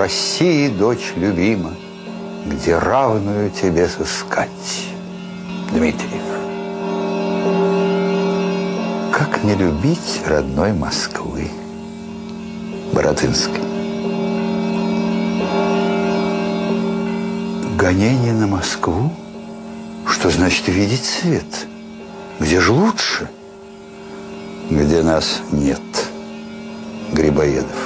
России, дочь любима, где равную тебе сыскать. Дмитриев. Как не любить родной Москвы? Баратынский. Гонение на Москву? Что значит видеть свет? Где же лучше? Где нас нет. Грибоедов.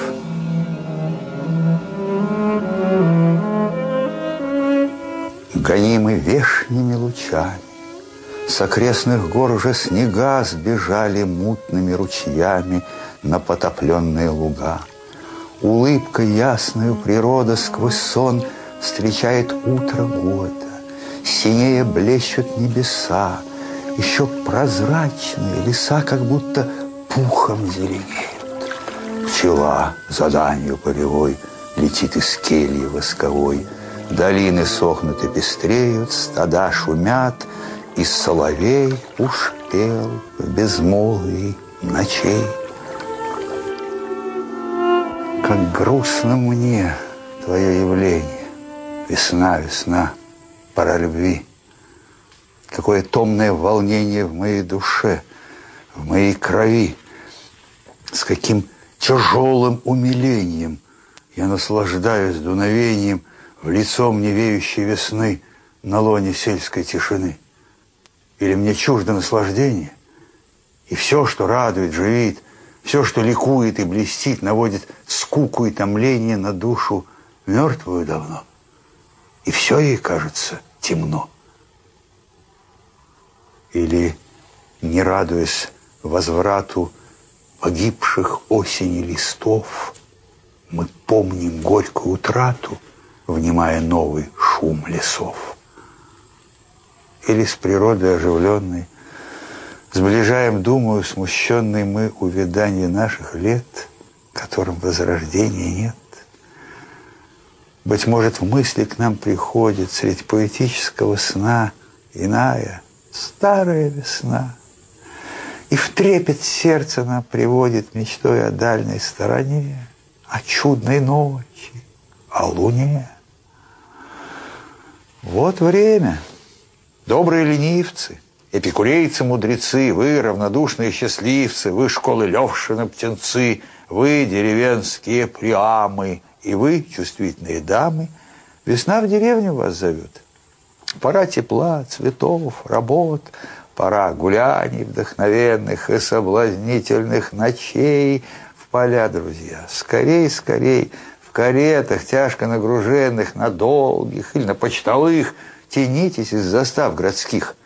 Гонимы вешними лучами, с окрестных гор уже снега сбежали мутными ручьями на потопленные луга. Улыбкой ясною природа сквозь сон встречает утро года. Синее блещут небеса, еще прозрачные леса как будто пухом зеленеют. Пчела заданью полевой летит из кельи восковой. Долины сохнут и пестреют, стада шумят, и соловей уж пел в безмолвии ночей. Как грустно мне твое явление, весна, весна, пора любви. Какое томное волнение в моей душе, в моей крови. С каким тяжелым умилением я наслаждаюсь дуновением в лицо мне веющей весны на лоне сельской тишины. Или мне чуждо наслаждение, и все, что радует, живит, все, что ликует и блестит, наводит скуку и томление на душу мертвую давно, и все ей кажется темно. Или, не радуясь возврату погибших осени листов, мы помним горькую утрату, внимая новый шум лесов. Или с природой оживленной сближаем, думаю, смущенный мы увядание наших лет, которым возрождения нет. Быть может, в мысли к нам приходит средь поэтического сна иная, старая весна, и в трепет сердце нам приводит мечтой о дальней стороне, о чудной ночи, о луне. Вот время. Добрые ленивцы, эпикурейцы-мудрецы, вы, равнодушные счастливцы, вы, школы Левшина, птенцы, вы, деревенские приамы, и вы, чувствительные дамы, весна в деревню вас зовет. Пора тепла, цветов, работ, пора гуляний вдохновенных и соблазнительных ночей в поля, друзья. Скорей, скорей, в каретах, тяжко нагруженных, на долгих или на почтовых, тянитесь из застав городских.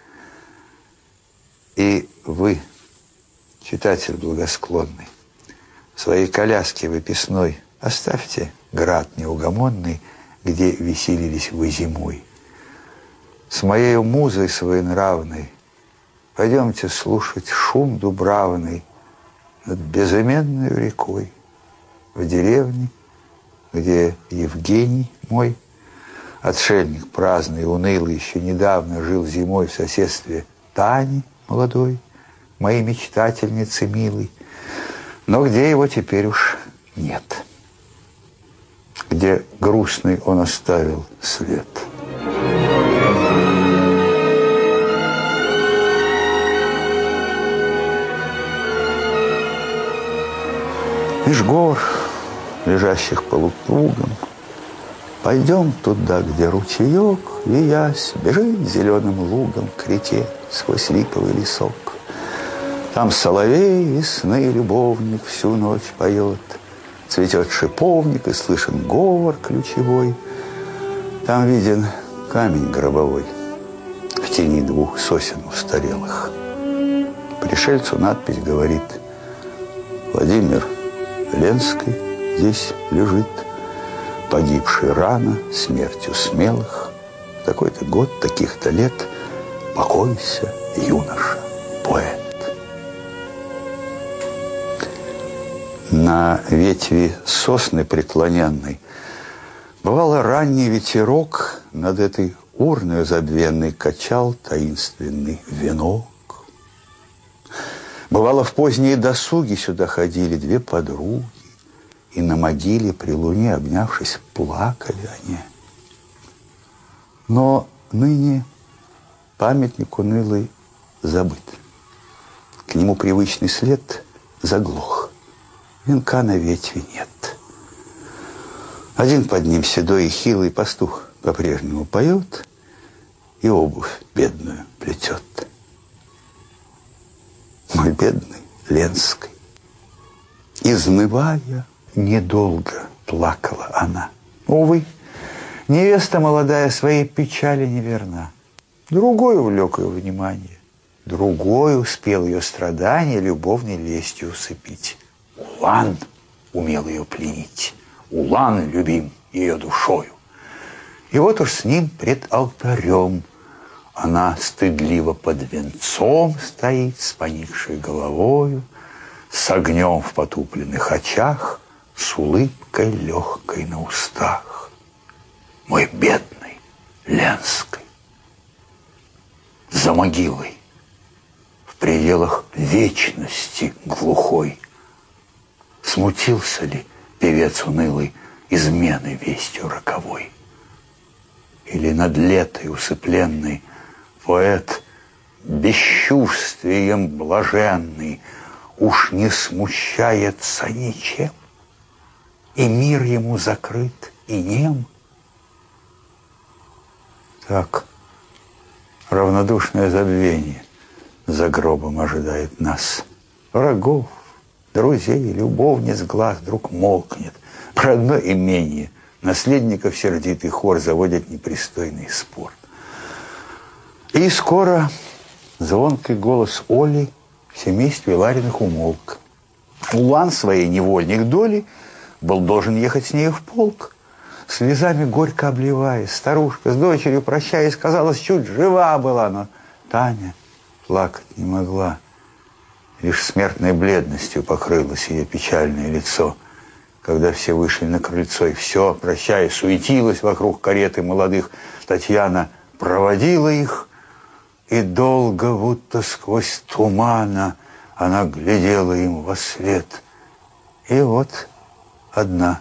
И вы, читатель благосклонный, в своей коляске выписной оставьте град неугомонный, где веселились вы зимой. С моею музой своенравной пойдемте слушать шум дубравный над безыменной рекой в деревне, где Евгений мой, отшельник праздный и унылый, еще недавно жил зимой в соседстве Тани молодой, моей мечтательницы милой, но где его теперь уж нет, где грустный он оставил след. Меж гор, лежащих полукругом, пойдем туда, где ручеек, виясь, бежит зеленым лугом к реке сквозь липовый лесок. Там соловей весны любовник всю ночь поет, цветет шиповник и слышен говор ключевой. Там виден камень гробовой в тени двух сосен устарелых. Пришельцу надпись говорит: Владимир Ленский здесь лежит, погибший рано смертью смелых. В такой-то год, таких-то лет, покойся, юноша, поэт. На ветви сосны преклоненной бывало ранний ветерок над этой урною забвенной качал таинственный венок. Бывало, в поздние досуги сюда ходили две подруги, И на могиле при луне, обнявшись, плакали они. Но ныне памятник унылый забыт. К нему привычный след заглох. Венка на ветви нет. Один под ним седой и хилый пастух по-прежнему поет и обувь бедную плетет. Мой бедный Ленской. Изнывая, недолго плакала она. Увы, невеста молодая своей печали неверна. Другой увлек ее внимание. Другой успел ее страдания любовной лестью усыпить. Улан умел ее пленить. Улан любим ее душою. И вот уж с ним пред алтарем она стыдливо под венцом стоит, с поникшей головою, с огнем в потупленных очах, с улыбкой легкой на устах. Мой бедный Ленской, за могилой, в пределах вечности глухой, смутился ли певец унылый измены вестью роковой? Или над летой усыпленный поэт бесчувствием блаженный уж не смущается ничем, и мир ему закрыт и нем? Так, равнодушное забвение за гробом ожидает нас. Врагов, друзей, любовниц глаз вдруг молкнет. Про одно имение наследников сердитый хор заводит непристойный спор. И скоро звонкий голос Оли в семействе Лариных умолк. Улан, своей невольник доли, был должен ехать с нею в полк. Слезами горько обливаясь, старушка с дочерью, прощаясь, казалось, чуть жива была, но Таня плакать не могла. Лишь смертной бледностью покрылось ее печальное лицо, когда все вышли на крыльцо, и все, прощаясь, суетилось вокруг кареты молодых. Татьяна проводила их, и долго, будто сквозь тумана, она глядела им вослед. И вот одна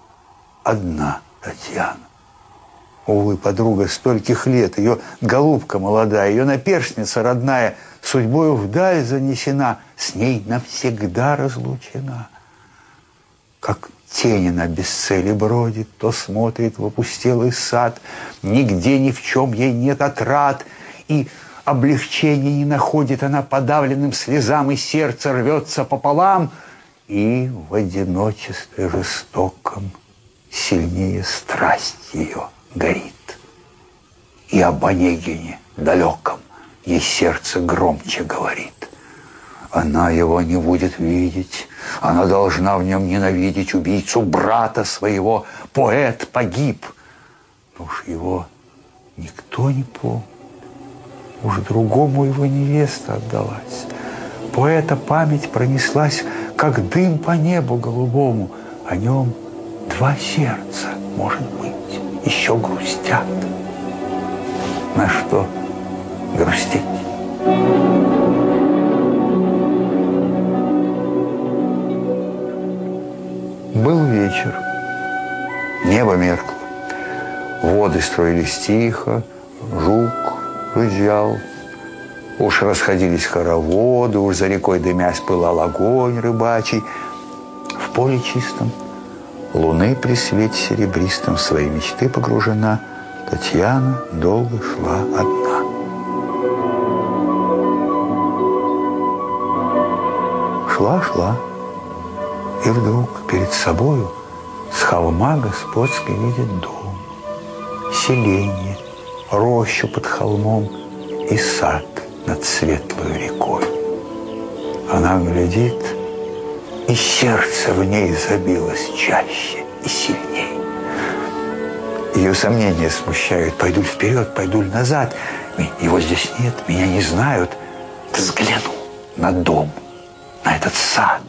Татьяна. Увы, подруга стольких лет, ее голубка молодая, ее наперстница родная, судьбою вдаль занесена, с ней навсегда разлучена. Как тень она без цели бродит, то смотрит в опустелый сад, нигде ни в чем ей нет отрад, и облегчения не находит она подавленным слезам, и сердце рвется пополам, и в одиночестве жестоком сильнее страсть ее горит. И об Онегине далеком ей сердце громче говорит. Она его не будет видеть, она должна в нем ненавидеть убийцу брата своего. Поэт погиб, но уж его никто не помнит. Уж другому его невеста отдалась. Поэта память пронеслась, как дым по небу голубому. О нем два сердца, может быть, еще грустят. На что грустить? Был вечер, небо меркло, воды строились тихо, жук рычал, уж расходились хороводы, уж за рекой дымясь пылал огонь рыбачий. В поле чистом, луны при свете серебристом, в свои мечты погружена, Татьяна долго шла одна. Шла, и вдруг перед собою с холма господской видит дом, селение, рощу под холмом и сад над светлой рекой. Она глядит, и сердце в ней забилось чаще и сильней. Ее сомнения смущают. Пойду ли вперед, пойду ли назад? Его здесь нет, меня не знают. Ты взгляну на дом, на этот сад.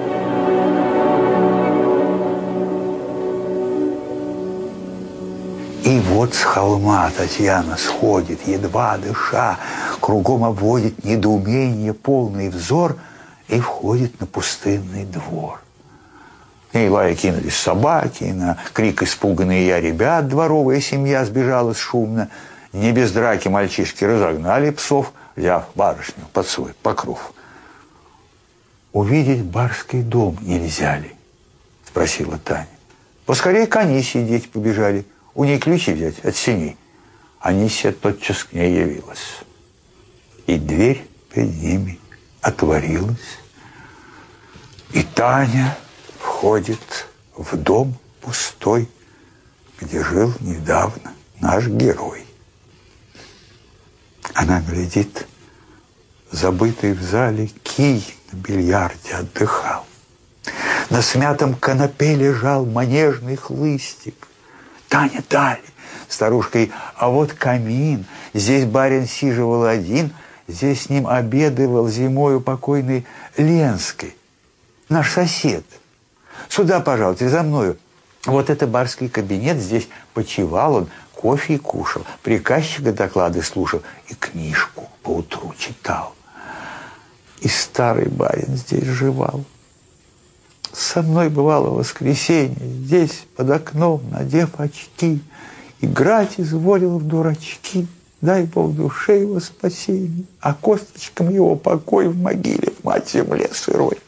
И вот с холма Татьяна сходит, едва дыша, кругом обводит недоумение полный взор и входит на пустынный двор. И лая кинулись собаки, и на крик испуганные я ребят дворовая семья сбежалась шумно. Не без драки мальчишки разогнали псов, взяв барышню под свой покров. «Увидеть барский дом нельзя ли?» – спросила Таня. Поскорее к Анисе деть побежали, у ней ключи взять от сеней. Анисия тотчас к ней явилась. И дверь перед ними отворилась, и Таня входит в дом пустой, где жил недавно наш герой. Она глядит, забытый в зале кий на бильярде отдыхал. На смятом канапе лежал манежный хлыстик. Таня дали старушкой, а вот камин. Здесь барин сиживал один, здесь с ним обедывал зимою покойный Ленский, наш сосед. Сюда, пожалуйте, за мною. Вот это барский кабинет, здесь почивал он, кофе и кушал, приказчика доклады слушал и книжку поутру читал. И старый барин здесь жевал. Со мной бывало в воскресенье, здесь под окном, надев очки, играть изволил в дурачки. Дай Бог душе его спасение, а косточкам его покой в могиле, в мать земле сырой.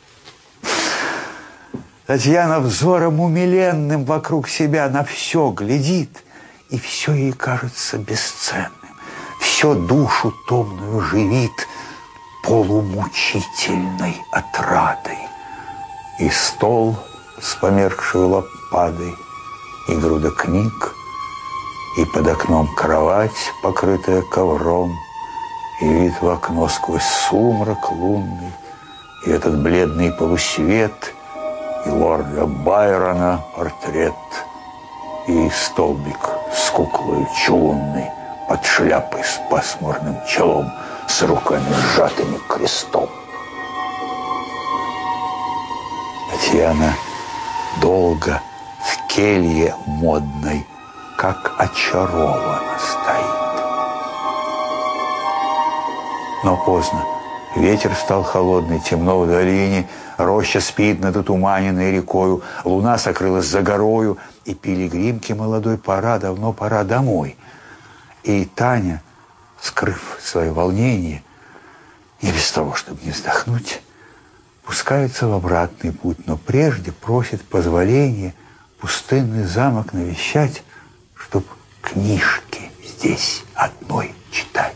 Татьяна взором умиленным вокруг себя на все глядит, и все ей кажется бесценным. Все душу томную живит полумучительной отрадой. И стол с померкшей лампадой, и груда книг, и под окном кровать, покрытая ковром, и вид в окно сквозь сумрак лунный, и этот бледный полусвет, и лорда Байрона портрет, и столбик с куклой чугунной под шляпой с пасмурным челом, с руками сжатыми крестом. Татьяна долго в келье модной, как очарована стоит. Но поздно. Ветер стал холодный, темно в долине, роща спит над отуманенной рекою, луна сокрылась за горою, и пилигримке молодой давно пора домой. И Таня, скрыв свое волнение, не без того, чтобы не вздохнуть, пускается в обратный путь, но прежде просит позволения пустынный замок навещать, чтоб книжки здесь одной читать.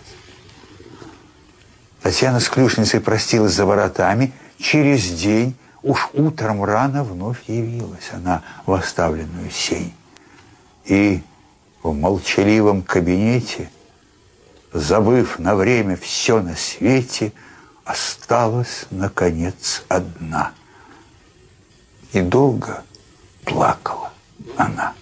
Татьяна с ключницей простилась за воротами. Через день, уж утром рано, вновь явилась она в оставленную сень. И в молчаливом кабинете, забыв на время все на свете, осталась, наконец, одна. И долго плакала она.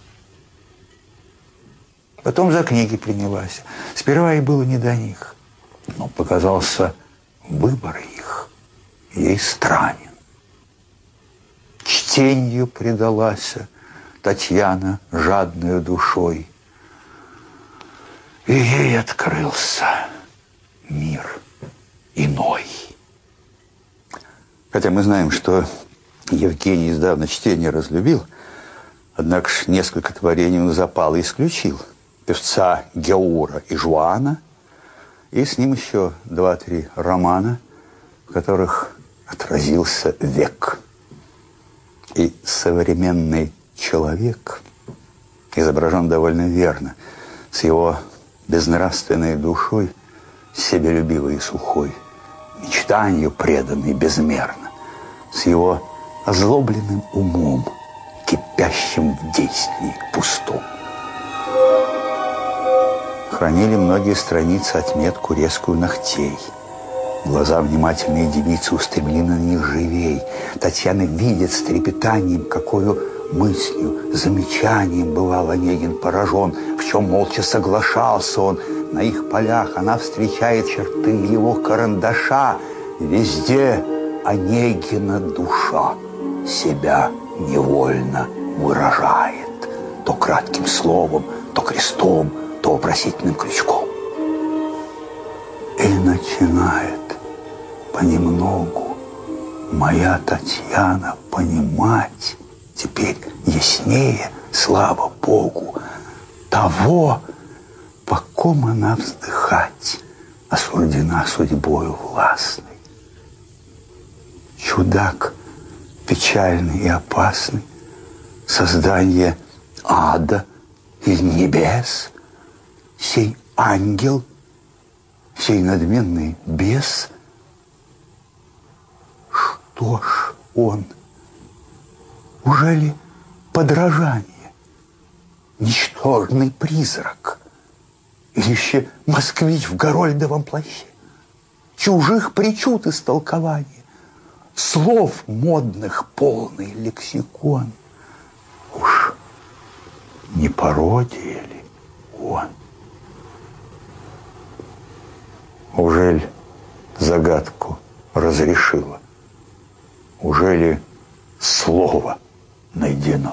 Потом за книги принялась. Сперва ей было не до них, но показался выбор их ей странен. Чтенью предалась Татьяна жадную душой, и ей открылся мир иной. Хотя мы знаем, что Евгений издавна чтение разлюбил, однако ж несколько творений он запал и исключил. Певца Геура и Жуана, и с ним еще 2-3 романа, в которых отразился век. И современный человек изображен довольно верно, с его безнравственной душой, себялюбивой и сухой, мечтанию преданной безмерно, с его озлобленным умом, кипящим в действии пустом. Хранили многие страницы отметку резкую ногтей. Глаза внимательные девицы устремлены на них живей. Татьяна видит с трепетанием, какою мыслью, замечанием бывал Онегин поражен, в чем молча соглашался он. На их полях она встречает черты его карандаша. Везде Онегина душа себя невольно выражает. То кратким словом, то крестом, то вопросительным крючком. И начинает понемногу моя Татьяна понимать теперь яснее, слава Богу, того, по ком она вздыхать осуждена судьбою властной. Чудак печальный и опасный, создание ада или небес, сей ангел, сей надменный бес. Что ж он? Ужели подражание? Ничтожный призрак? Или еще москвич в горольдовом плаще? Чужих причуд истолкование, слов модных полный лексикон. Уж не пародия ли он? Ужель загадку разрешила? Ужели слово найдено?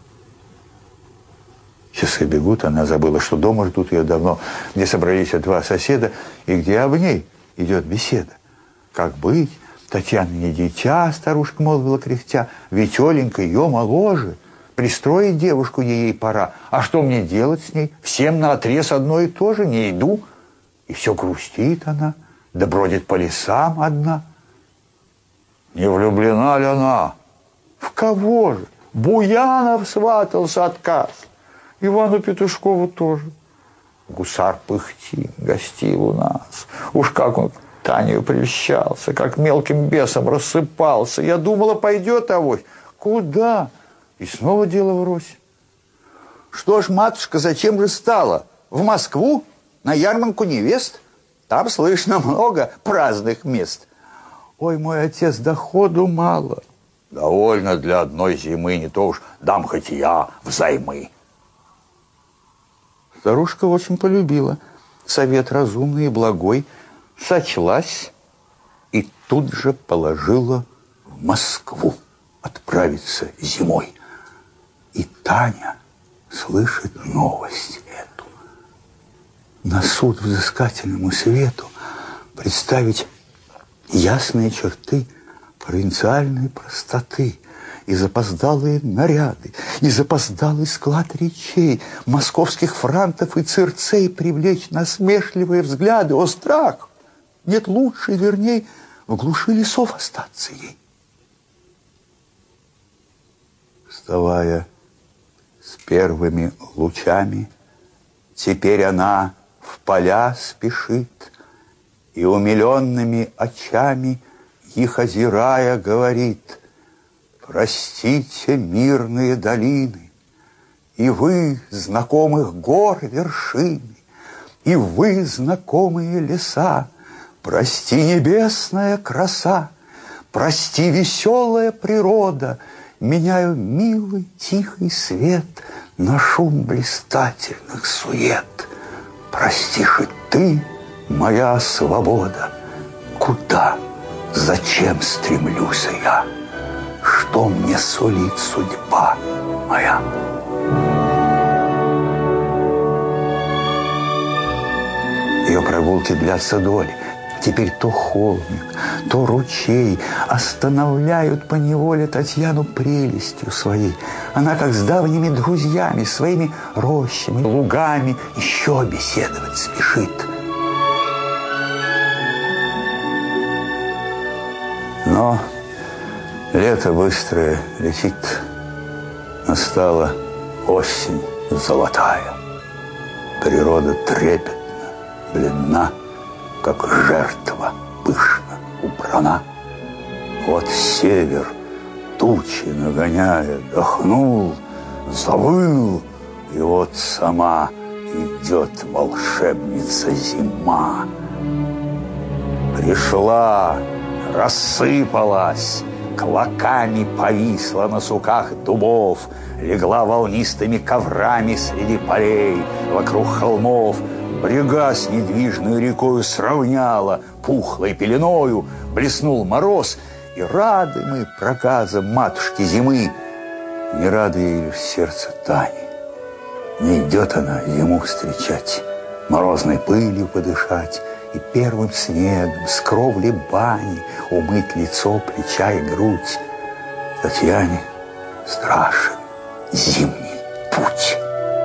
Часы бегут, она забыла, что дома ждут ее давно, где собрались два соседа и где об ней идет беседа. Как быть? Татьяна не дитя, старушка молвила кряхтя, ведь Оленька ее моложе. Пристроить девушку ей пора. А что мне делать с ней? Всем наотрез одно и то же, не иду. И все грустит она, да бродит по лесам одна. Не влюблена ли она? В кого же? Буянов сватался, отказ. Ивану Петушкову тоже. Гусар пыхтит, гостил у нас. Уж как он Танею прельщался, как мелким бесом рассыпался. Я думала, пойдет авось. Куда? И снова дело врозь. Что ж, матушка, зачем же стала? В Москву? На ярмарку невест? Там слышно много праздных мест. Ой, мой отец, доходу мало. Довольно для одной зимы, не то уж дам хоть я взаймы. Старушка очень полюбила совет разумный и благой, сочлась и тут же положила в Москву отправиться зимой. И Таня слышит новость эту. На суд взыскательному свету представить ясные черты провинциальной простоты, и запоздалые наряды, и запоздалый склад речей, московских франтов и цирцей привлечь насмешливые взгляды. О, страх! Нет лучше, верней, в глуши лесов остаться ей. Вставая с первыми лучами, теперь она в поля спешит, и умиленными очами, их озирая, говорит: простите, мирные долины, и вы, знакомых гор вершины, и вы, знакомые леса, прости, небесная краса, прости, веселая природа, меняю милый тихий свет на шум блистательных сует. Прости же ты, моя свобода, куда, зачем стремлюсь я? Что мне сулит судьба моя? Ее прогулки длятся доли. Теперь то холмик, то ручей останавливают поневоле Татьяну прелестью своей. Она, как с давними друзьями, своими рощами, лугами еще беседовать спешит. Но лето быстрое летит, настала осень золотая. Природа трепетна, бледна, как жертва пышно убрана. Вот север, тучи нагоняя, дохнул, завыл, и вот сама идет волшебница зима. Пришла, рассыпалась, клоками повисла на суках дубов, легла волнистыми коврами среди полей, вокруг холмов, брега с недвижной рекою сравняла пухлой пеленою, блеснул мороз, и рады мы проказам матушки зимы. Не рады ей лишь сердце Тани. Не идет она зиму встречать, морозной пылью подышать и первым снегом с кровли бани умыть лицо, плеча и грудь. Татьяне страшен зимний путь.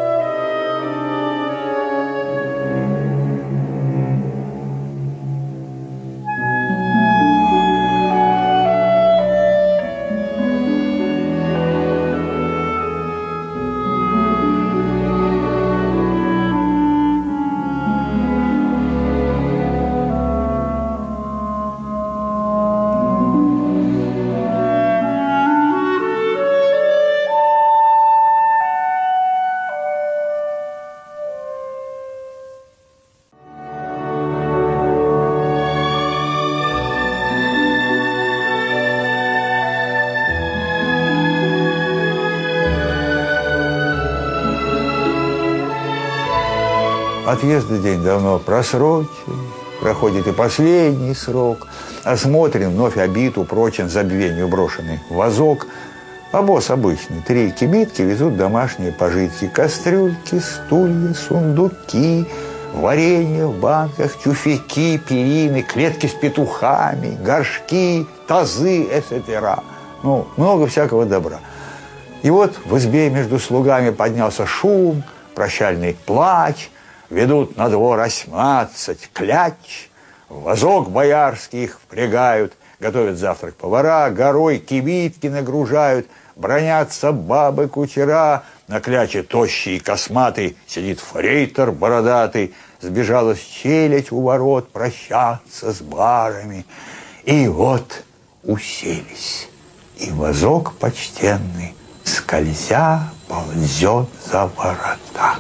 Отъезда день давно просрочен, проходит и последний срок. Осмотрен, вновь обит, упрочен, забвению брошенный вазок. А босс обычный, 3 кибитки везут домашние пожитки. Кастрюльки, стулья, сундуки, варенье в банках, тюфяки, перины, клетки с петухами, горшки, тазы, etc. Ну, много всякого добра. И вот в избе между слугами поднялся шум, прощальный плач. Ведут на двор 18 кляч, в вазок боярский их впрягают, готовят завтрак повара, горой кибитки нагружают, бронятся бабы кучера, на кляче тощий и косматый сидит фрейтор бородатый, сбежалась челядь у ворот прощаться с барами. И вот уселись, и вазок почтенный, скользя, ползет за ворота.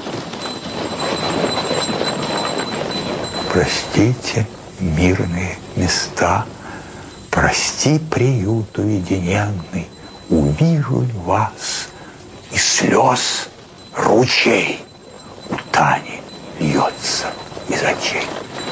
Простите, мирные места, прости, приют уединенный, увижу ли вас, и слез ручей у Тани льется из очей.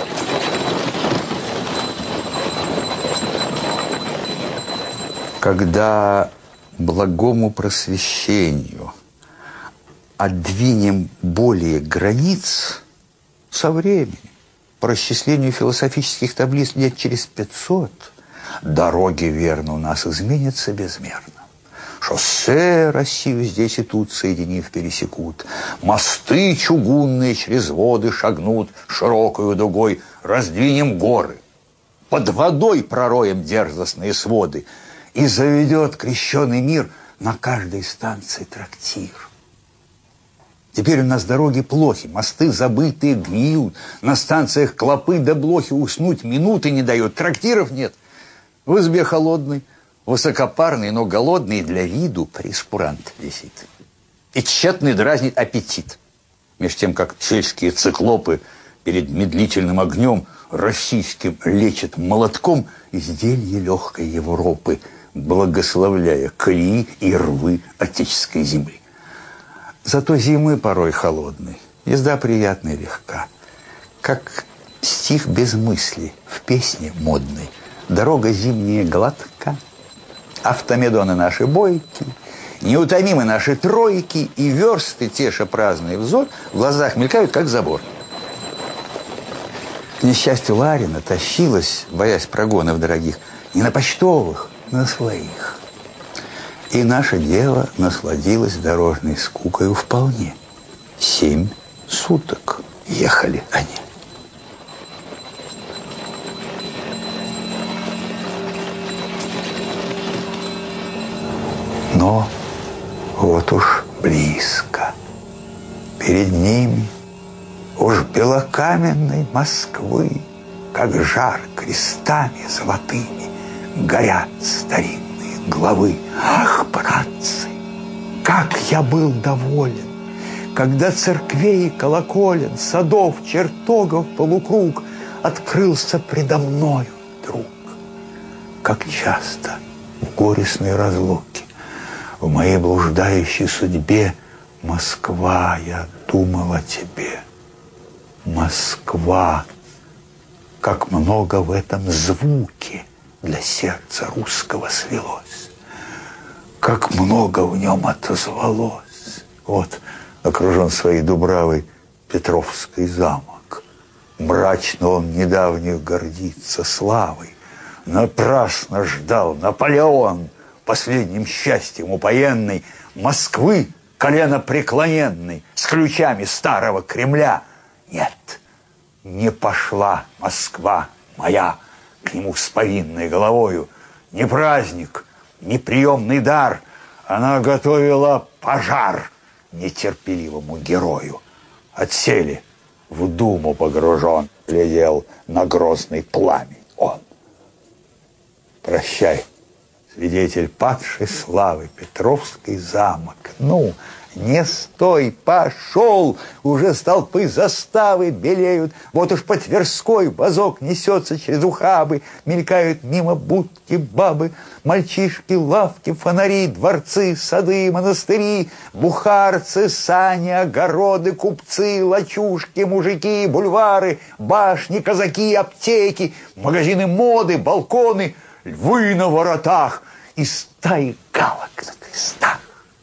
Когда благому просвещению отдвинем более границ, со временем, по расчислению философических таблиц лет через 500, дороги, верно, у нас изменятся безмерно. Шоссе Россию здесь и тут, соединив, пересекут. Мосты чугунные через воды шагнут широкою дугой. Раздвинем горы, под водой пророем дерзостные своды. И заведет крещеный мир на каждой станции трактир. Теперь у нас дороги плохи, мосты забытые гниют, на станциях клопы да блохи, уснуть минуты не дают, трактиров нет. В избе холодный, высокопарный, но голодный, для виду прейскурант висит. И тщетный дразнит аппетит. Меж тем, как сельские циклопы перед медлительным огнем российским лечат молотком изделие легкой Европы, благословляя колеи и рвы отеческой земли. Зато зимы порой холодной, езда приятная и легка. Как стих без мысли в песне модной. Дорога зимняя гладка, автомедоны наши бойки, неутомимы наши тройки, и версты, теша праздный взор, в глазах мелькают, как забор. К несчастью, Ларина тащилась, боясь прогонов дорогих, не на почтовых, на своих. И наша дева насладилась дорожной скукою вполне. 7 суток ехали они. Но вот уж близко. Перед ними уж белокаменной Москвы, как жар крестами золотыми, горят старинные главы. Ах, братцы, как я был доволен, когда церквей колоколен, садов, чертогов полукруг открылся предо мною друг. Как часто в горестной разлуке, в моей блуждающей судьбе, Москва, я думал о тебе. Москва, как много в этом звуке для сердца русского свелось. Как много в нем отозвалось. Вот окружен своей дубравой Петровский замок. Мрачно он недавних гордится славой. Напрасно ждал Наполеон последним счастьем упоенной Москвы коленопреклоненной с ключами старого Кремля. Нет, не пошла Москва моя к нему с повинной головою. Не праздник, не приемный дар, она готовила пожар нетерпеливому герою. Отсели, в думу погружен, глядел на грозный пламень он. Прощай, свидетель падшей славы, Петровский замок. Ну, не стой, пошел! Уже столпы заставы белеют. Вот уж по Тверской вазок несется через ухабы. Мелькают мимо будки бабы, мальчишки, лавки, фонари, дворцы, сады, монастыри, бухарцы, сани, огороды, купцы, лачушки, мужики, бульвары, башни, казаки, аптеки, магазины моды, балконы, львы на воротах и стаи галок на крестах.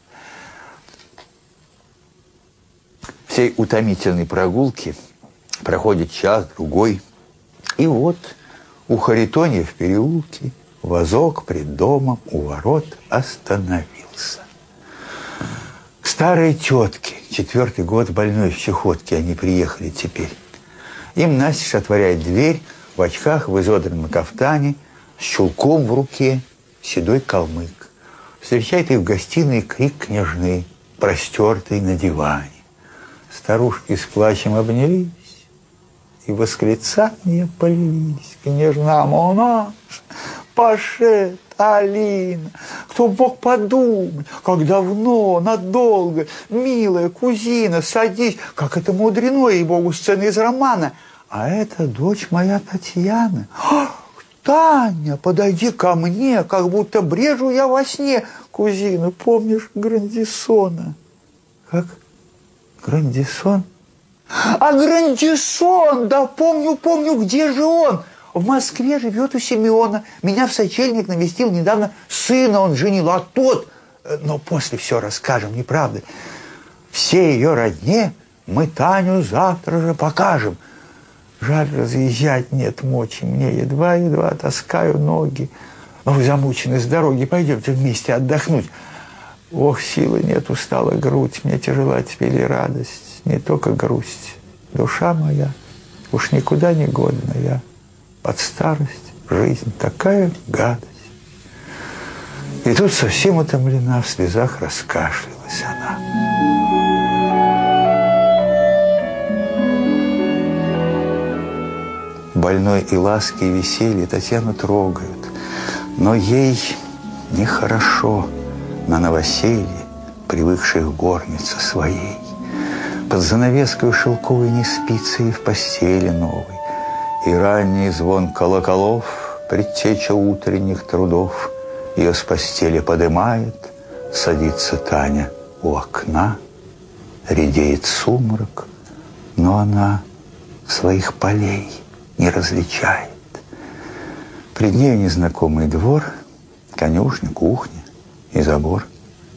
Всей утомительной прогулки проходит час-другой, и вот у Харитонья в переулке вазок пред домом у ворот остановился. Старые тетки, 4-й год больной в чехотке, они приехали теперь. Им настежь отворяет дверь, в очках, в изодранном кафтане, с чулком в руке, седой калмык. Встречает их в гостиной крик княжны, простертой на диване. Старушки с плачем обнялись, и восклицания полились. Княжна Монаш, Пашет, Алина, кто б мог подумать, как давно, надолго, милая кузина, садись, как это мудрено, ей-богу, сцена из романа. А это дочь моя Татьяна. Таня, подойди ко мне, как будто брежу я во сне. Кузина, помнишь Грандисона? Как? Грандисон? А Грандисон, да помню, где же он? В Москве живет у Симеона. Меня в сочельник навестил недавно, сына он женил, а тот... Но после все расскажем, не правда? Все ее родне мы Таню завтра же покажем. Жаль, разъезжать нет мочи мне, едва-едва таскаю ноги. Но вы замучены с дороги, пойдемте вместе отдохнуть. Ох, силы нет, устала грудь, мне тяжела теперь и радость, не только грусть. Душа моя уж никуда не годна, я под старость, жизнь такая гадость. И тут совсем утомлена, в слезах раскашлялась она. Больной и ласки, и веселье Татьяну трогают, но ей нехорошо на новоселье, привыкших горнице своей. Под занавеской шелковой не спится и в постели новой, и ранний звон колоколов, предтеча утренних трудов, ее с постели подымает, садится Таня у окна, редеет сумрак, но она своих полей не различает. Пред нею незнакомый двор, конюшня, кухня и забор.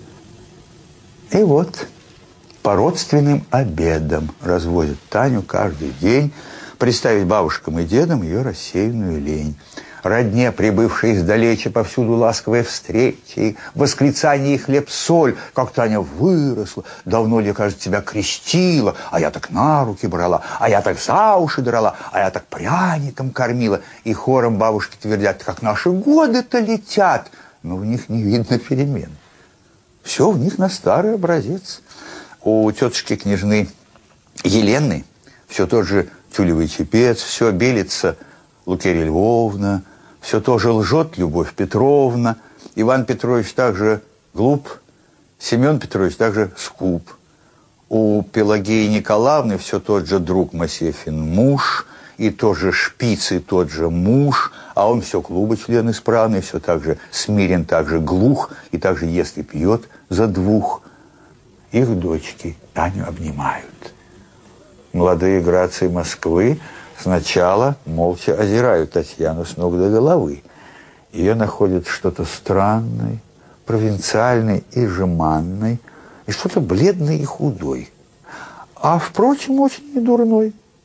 И вот по родственным обедам развозят Таню каждый день, представить бабушкам и дедам ее рассеянную лень. Родне, прибывшей издалече, повсюду ласковые встречи, восклицания и хлеб-соль, как Таня выросла, давно ли, кажется, тебя крестила, а я так на руки брала, а я так за уши драла, а я так пряником кормила. И хором бабушки твердят, как наши годы-то летят, но в них не видно перемен. Все в них на старый образец. У тетушки княжны Елены все тот же тюлевый чепец, все белится Лукерья Львовна, все тоже лжет Любовь Петровна, Иван Петрович также глуп, Семен Петрович также скуп. У Пелагеи Николаевны все тот же друг Масефин муж, и тоже шпиц, и тот же муж, а он все клуба член исправный, все так же смирен, так же глух, и так же ест и пьет за двух. Их дочки Таню обнимают. Молодые грации Москвы сначала молча озирают Татьяну с ног до головы. Ее находят что-то странное, провинциальное и жеманное, и что-то бледное и худой. А, впрочем, очень недурной.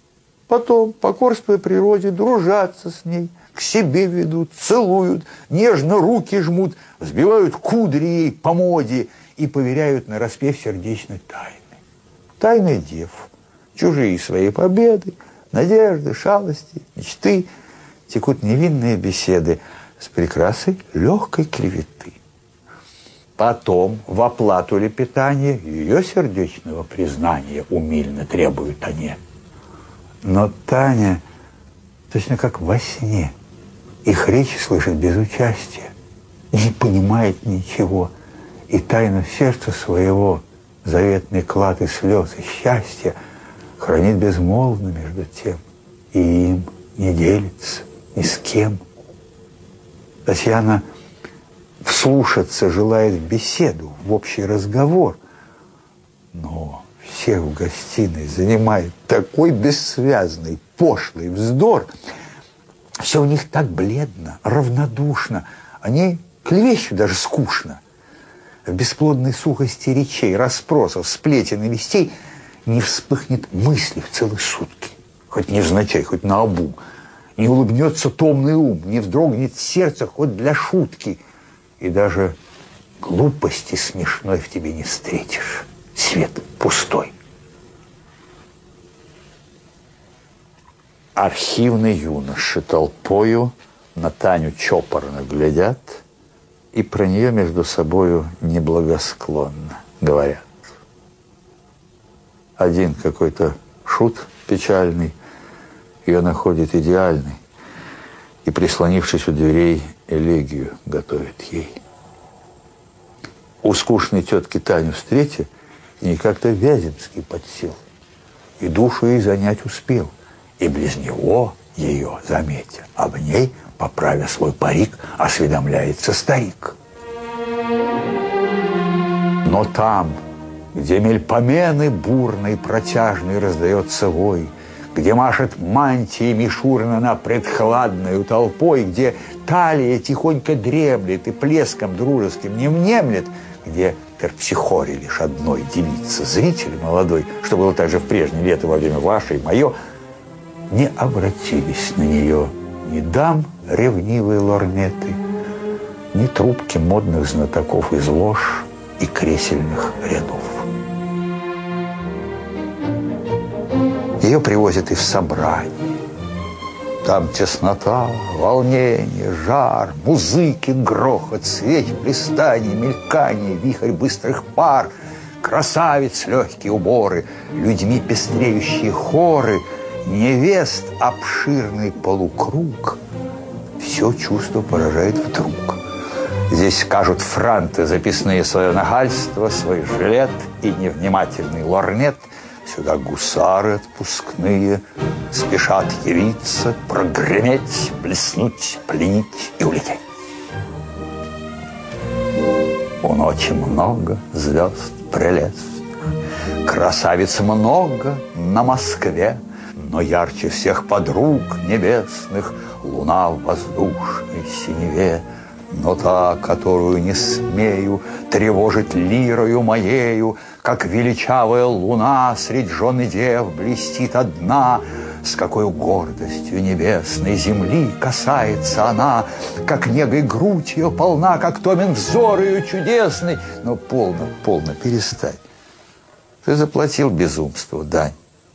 Потом, покорствуя природе, дружатся с ней, к себе ведут, целуют, нежно руки жмут, взбивают кудри ей по моде и поверяют нараспев сердечной тайны. Тайны дев, чужие свои победы, надежды, шалости, мечты, текут невинные беседы с прикрасой легкой клеветы. Потом в оплату лепетания ее сердечного признания умильно требуют они. Но Таня, точно как во сне, их речи слышит без участия, не понимает ничего, и тайну сердца своего, заветный клад и слез, и счастья хранит безмолвно между тем, и им не делится ни с кем. Татьяна вслушаться желает в беседу, в общий разговор, но всех в гостиной занимает такой бессвязный, пошлый вздор. Все у них так бледно, равнодушно. Они клевещут даже скучно. В бесплодной сухости речей, расспросов, сплетен и вестей не вспыхнет мысли в целые сутки. Хоть невзначай, хоть наобум. Не улыбнется томный ум, не вздрогнет сердце хоть для шутки. И даже глупости смешной в тебе не встретишь. Свет пустой. Архивные юноши толпою на Таню чопорно глядят и про нее между собою неблагосклонно говорят. Один какой-то шут печальный ее находит идеальной и, прислонившись у дверей, элегию готовит ей. У скучной тетки Таню встретя, и как-то Вяземский подсел, и душу ей занять успел, и близ него ее, заметя, об ней, поправя свой парик, осведомляется старик. Но там, где мельпомены бурной протяжный раздается вой, где машет мантией мишурно над предхладною толпой, где талия тихонько дремлет и плеском дружеским не внемлет, где терпсихоре лишь одной девица, зритель молодой, что было также в прежнее лето во время ваше и мое, не обратились на нее ни дам ревнивые лорнеты, ни трубки модных знатоков из лож и кресельных рядов. Ее привозят и в собрание. Там теснота, волнение, жар, музыки, грохот, свеч, блистанье, мелькание, вихрь быстрых пар, красавиц, легкие уборы, людьми пестреющие хоры, невест обширный полукруг. Все чувство поражает вдруг. Здесь скажут франты записные свое нахальство, свой жилет и невнимательный лорнет. Сюда гусары отпускные спешат явиться, прогреметь, блеснуть, пленить и улететь. У ночи много звезд прелестных, красавиц много на Москве, но ярче всех подруг небесных луна в воздушной синеве. Но та, которую не смею тревожить лирою моею, как величавая луна средь жен и дев блестит одна, с какой гордостью небесной земли касается она, как негой грудь ее полна, как томен взор ее чудесный. Но полно, полно, перестань. Ты заплатил безумству дань.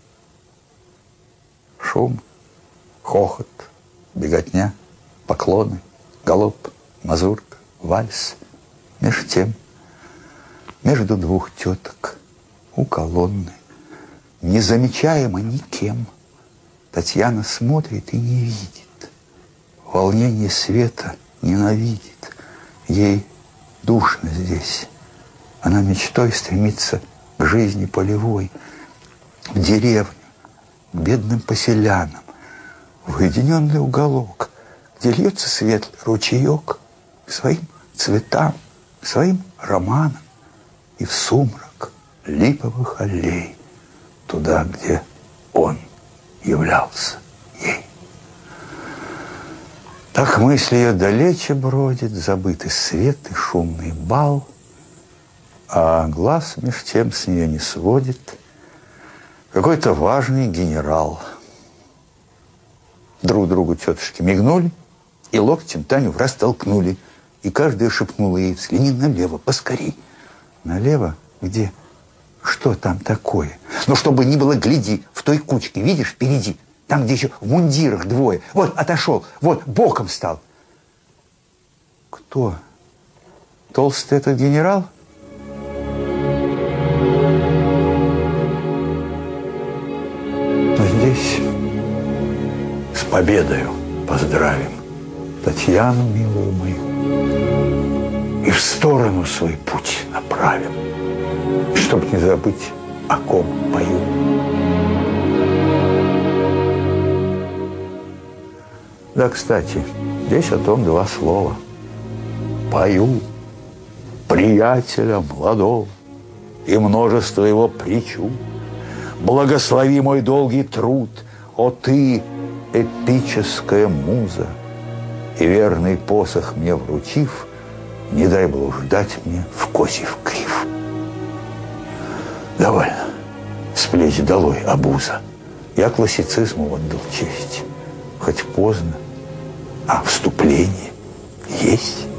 Шум, хохот, беготня, поклоны, галоп, мазурка, вальс. Меж тем, между двух теток у колонны, незамечаемо никем, Татьяна смотрит и не видит. Волнение света ненавидит. Ей душно здесь. Она мечтой стремится к жизни полевой, в деревню, к бедным поселянам, в уединенный уголок, где льется светлый ручеек, к своим цветам, к своим романам и в сумрак липовых аллей, туда, где он являлся ей. Так мысль ее далече бродит, забытый свет и шумный бал, а глаз меж тем с нее не сводит какой-то важный генерал, Друг другу тетушки мигнули и локтем Таню враз толкнули. И каждая шепнула ей: взгляни налево, поскорей. Налево? Где? Что там такое? Ну, чтобы ни было, гляди, в той кучке, видишь, впереди. Там, где еще в мундирах двое. Вот, отошел, вот, боком стал. Кто? Толстый этот генерал? Но здесь с победою поздравим Татьяну, милую мою, и в сторону свой путь направим, чтоб не забыть, о ком пою. Да, кстати, здесь о том два слова. Пою приятеля молодого и множество его причуд. Благослови мой долгий труд, о ты, эпическая муза, и верный посох мне вручив, не дай блуждать мне в косив крив. Довольно, с плеч долой обуза. Я классицизму отдал честь, хоть поздно, а вступление есть.